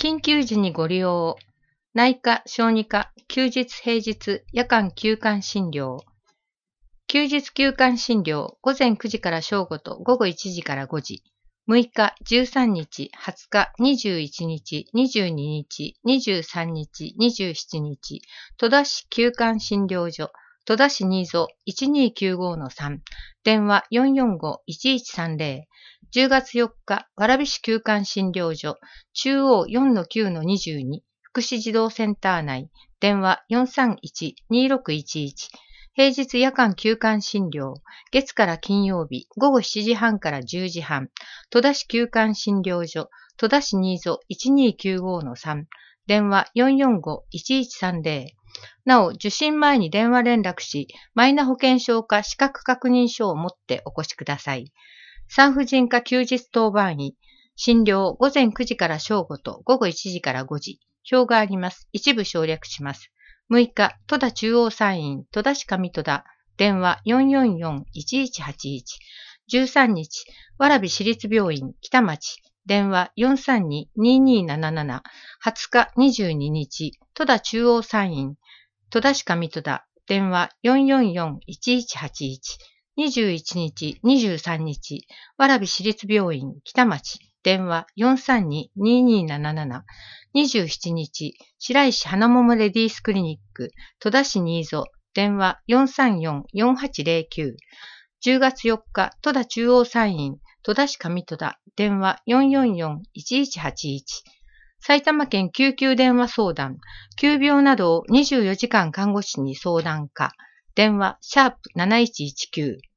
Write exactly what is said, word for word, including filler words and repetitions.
緊急時にご利用。内科、小児科、休日平日、夜間休館診療。休日休館診療、午前くじから正午と午後いちじからごじ。むいか、じゅうさんにち、はつか、にじゅういちにち、にじゅうににち、にじゅうさんにち、にじゅうしちにち、戸田市休館診療所、戸田市新津 いちにーきゅうごのさん、電話 よんよんごいちいちさんぜろ。じゅうがつよっか、蕨市休館診療所、中央 よんのきゅうのにじゅうに、福祉児童センター内、電話 よんさんいちにーろくいちいち、平日夜間休館診療、月から金曜日、午後しちじはんからじゅうじはん、戸田市休館診療所、戸田市新津 いちにーきゅうごのさん、電話 よんよんごいちいちさんぜろ。なお、受診前に電話連絡し、マイナ保険証か資格確認書を持ってお越しください。産婦人科休日当番医、診療午前くじから正午と午後いちじからごじ。表があります。一部省略します。むいか、戸田中央産院、戸田市上戸田、電話 よんよんよんいちいちはちいち。じゅうさんにち、蕨市立病院、北町、電話 よんさんににーにーなななな。はつかにじゅうににち、戸田中央産院、戸田市上戸田、電話 よんよんよんいちいちはちいち。にじゅういちにち、にじゅうさんにち、蕨市立病院、北町、電話 よんさんににーにーなななな。にじゅうしちにち、白石花桃レディースクリニック、戸田市新津、電話 よんさんよんよんはちぜろきゅう。じゅうがつよっか、戸田中央産院、戸田市上戸田、電話 よんよんよんいちいちはちいち。埼玉県救急電話相談、急病などをにじゅうよじかん看護師に相談可、電話シャープなないちいちきゅう。